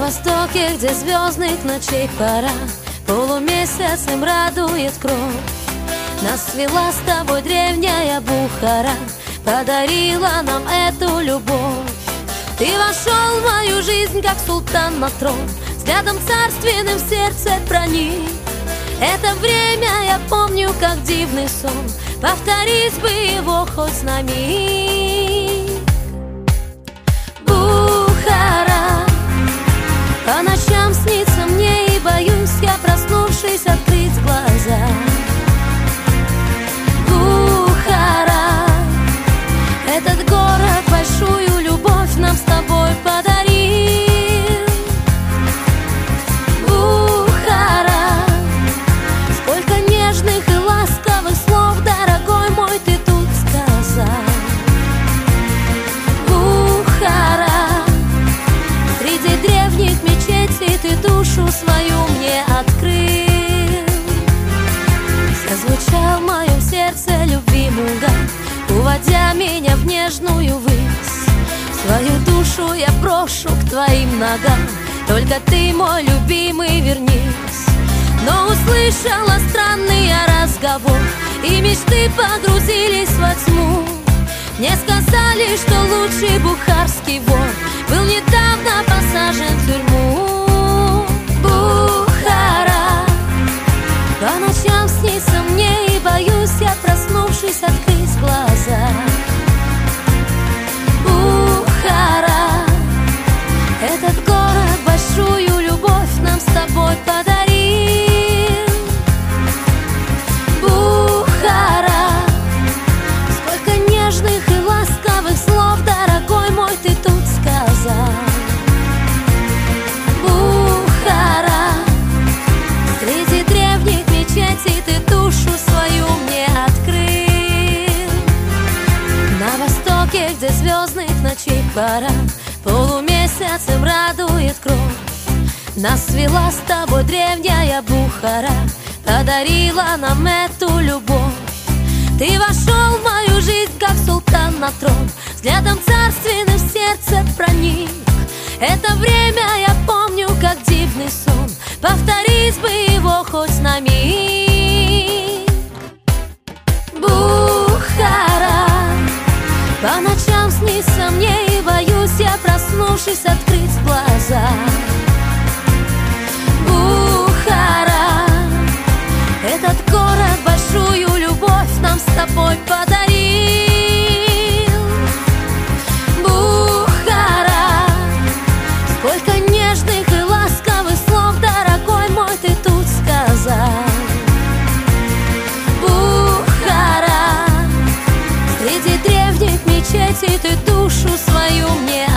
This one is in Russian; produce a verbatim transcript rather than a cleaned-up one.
востоке, где звездных ночей пора, полумесяцем радует кровь. Нас свела с тобой древняя Бухара, подарила нам эту любовь. Ты вошел в мою жизнь, как султан на трон, взглядом царственным в сердце проник. Это время я помню, как дивный сон, повторить бы его хоть на миг. Бухара, по ночам снится мне и боюсь я, проснувшись, открыть глаза. Бухара, этот город большую любовь нам с тобой подарил. Бухара, сколько нежных и ласковых слов, дорогой мой, ты тут сказал. Бухара, среди древних мечетей ты душу свою мне открыл. Зазвучал в моем сердце любви муган, уводя меня в нежную высь. Свою душу я брошу к твоим ногам, только ты, мой любимый, вернись. Но услышала странный я разговор, и мечты погрузились во тьму. Мне сказали, что лучший бухарский вор был недавно посажен в тюрьму. Бухара, по ночам снится мне и боюсь я, проснувшись, открыть глаза. Бухара, этот город большую любовь нам с тобой подарил. Бухара, сколько нежных и ласковых слов, дорогой мой, ты тут сказал. Бухара, среди древних мечетей ты душу свою мне открыл. На востоке, где звездных ночей пора, полумесяцем радует кровь. Нас свела с тобой древняя Бухара, подарила нам эту любовь. Ты вошел в мою жизнь, как султан на трон, взглядом царственным в сердце проник. Это время я помню, как дивный сон, повторить бы его хоть на миг. Бухара, по ночам снится мне и боюсь я, проснувшись, открыть глаза. Бухара, этот город большую любовь нам с тобой подарил. Бухара, сколько нежных и ласковых слов, дорогой мой, ты тут сказал. Бухара, среди древних мечетей ты душу свою мне